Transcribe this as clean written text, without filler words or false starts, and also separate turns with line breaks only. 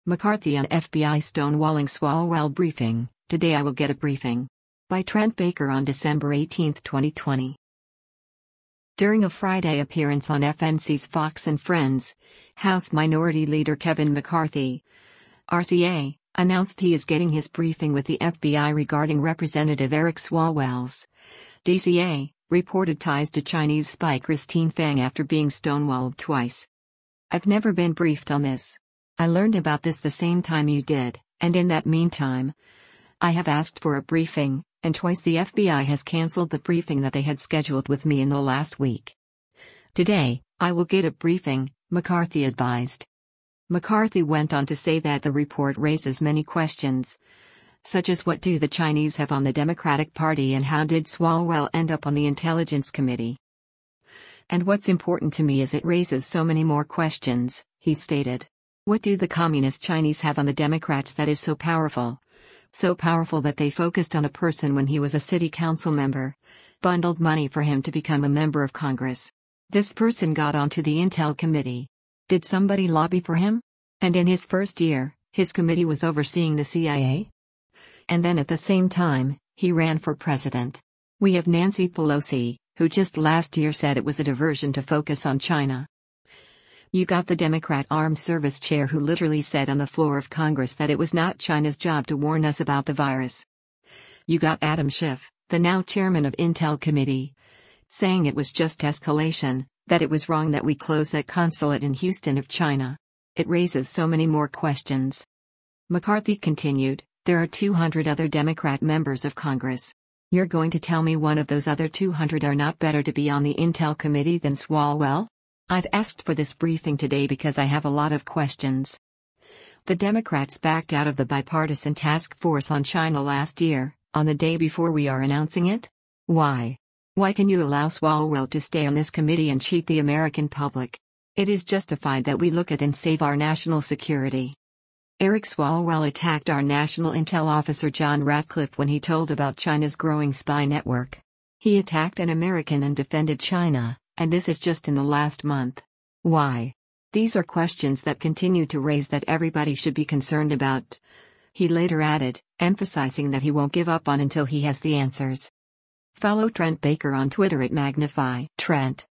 McCarthy on FBI stonewalling Swalwell briefing. Today I will get a briefing. By Trent Baker on December 18, 2020. During a Friday appearance on FNC's Fox and Friends, House Minority Leader Kevin McCarthy, RCA, announced he is getting his briefing with the FBI regarding Representative Eric Swalwell's DCA reported ties to Chinese spy Christine Fang after being stonewalled twice. I've never been briefed on this. I learned about this the same time you did, and in that meantime, I have asked for a briefing, and twice the FBI has cancelled the briefing that they had scheduled with me in the last week. Today, I will get a briefing, McCarthy advised. McCarthy went on to say that the report raises many questions, such as what do the Chinese have on the Democratic Party and how did Swalwell end up on the Intelligence Committee? And what's important to me is it raises so many more questions, he stated. What do the Communist Chinese have on the Democrats that is so powerful? So powerful that they focused on a person when he was a city council member, bundled money for him to become a member of Congress. This person got onto the Intel Committee. Did somebody lobby for him? And in his first year, his committee was overseeing the CIA? And then at the same time, he ran for president. We have Nancy Pelosi, who just last year said it was a diversion to focus on China. You got the Democrat Armed Service Chair who literally said on the floor of Congress that it was not China's job to warn us about the virus. You got Adam Schiff, the now chairman of Intel Committee, saying it was just escalation, that it was wrong that we closed that consulate in Houston of China. It raises so many more questions. McCarthy continued, there are 200 other Democrat members of Congress. You're going to tell me one of those other 200 are not better to be on the Intel Committee than Swalwell? I've asked for this briefing today because I have a lot of questions. The Democrats backed out of the bipartisan task force on China last year, on the day before we are announcing it? Why? Why can you allow Swalwell to stay on this committee and cheat the American public? It is justified that we look at and save our national security. Eric Swalwell attacked our national intel officer John Ratcliffe when he told about China's growing spy network. He attacked an American and defended China. And this is just in the last month. Why? These are questions that continue to raise that everybody should be concerned about. He later added, emphasizing that he won't give up on until he has the answers. Follow Trent Baker on Twitter at Magnify Trent.